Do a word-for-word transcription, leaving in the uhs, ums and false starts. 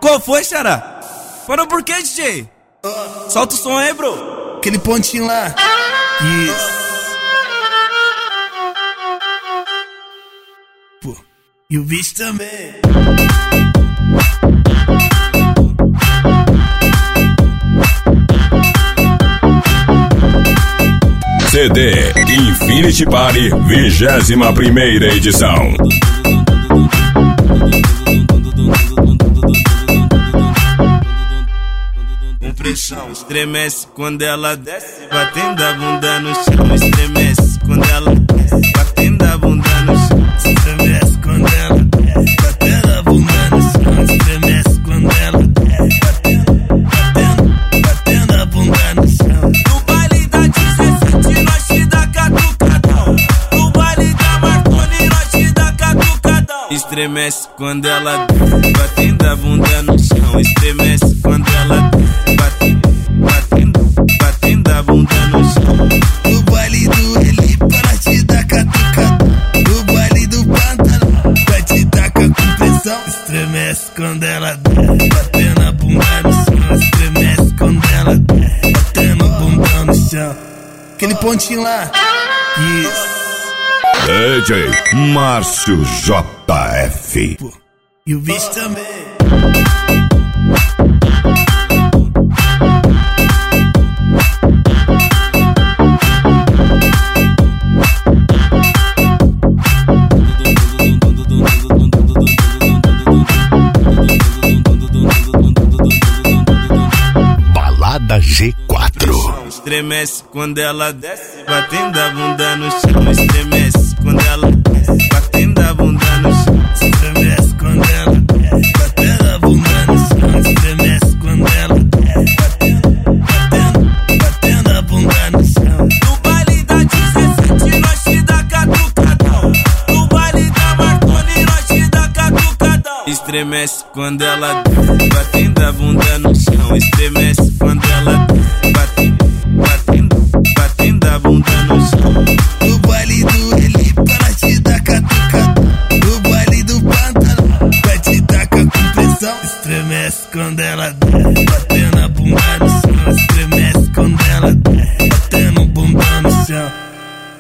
Qual foi, xará? Parou por quê, D J? Solta o som aí, bro. Aquele pontinho lá. Isso. Pô, e o bicho também. C D Infinity Party, vigésima primeira edição. Com pressão, estremece quando ela desce, batendo a bunda no chão. Estremece quando ela desce, batendo a bunda no chão. Estremece quando ela desce, batendo a bunda no chão. Estremece quando ela desce, batendo, batendo, batendo a bunda no chão. No baile da dezessete, nós te dá catucadão. No baile da Marconi, nós te dá catucadão. Estremece quando ela desce, batendo a bunda no chão. Estremece quando ela desce, batendo, batendo a bunda no chão. No baile do Elipa, nós te dá catucadão. No baile do Pantanal, vai te dar com pressão. Estremece quando ela desce, batendo a bunda no chão. Estremece quando ela desce, batendo a bunda no chão. Aquele pontinho lá. Isso. D J Márcio J F. Pô, e o bicho também. Balada G quatro. Estremece quando ela desce, batendo a bunda no chão. Estremece quando ela desce, batendo a bunda no chão. Estremece quando ela desce, batendo a bunda no chão. Estremece quando ela desce, batendo, batendo, batendo a bunda no chão. No baile da dezessete, nós te dá catucadão. No baile da Marconi, nós te dá catucadão. Estremece quando ela desce, batendo a bunda no chão. Estremece quando ela desce, batendo, batendo a bunda no chão. No baile do Elipa, nós te dá catucadão. No baile do Pantanal, vai te dar com pressão. Estremece quando ela desce, batendo a bunda no chão. Estremece quando ela desce, batendo o bumbum no chão.